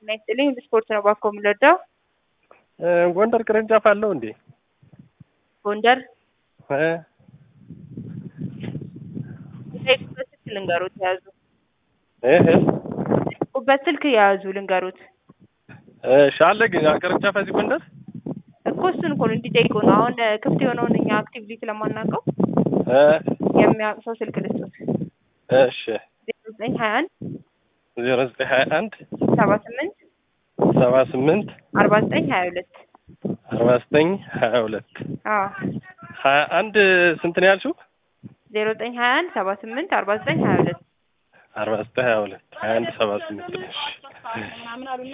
ነይልኝ ስፖርት ነው ባኮ ምለዳው ጎንደር ቅርንጫፍ አለው እንዴ? ጎንደር እ ስልክ ልንገሩት ያዙ። በስልክ ያዙ ልንገሩት። ሻለ ግን ቅርንጫፍ እዚህ ጎንደር እኮ እሱን እኮ እንዲጠይቁ ነው። አሁን ክፍት የሆነውን እኛ አክቲቭሊ ስለማናውቀው የሚያውቅ ሰው ስልክ ልስጡት። እሺ 0921 0921 78 78 4922 4922 አዎ 21 ስንት ነው ያልሽው? 0921 78 4922 4922 21 78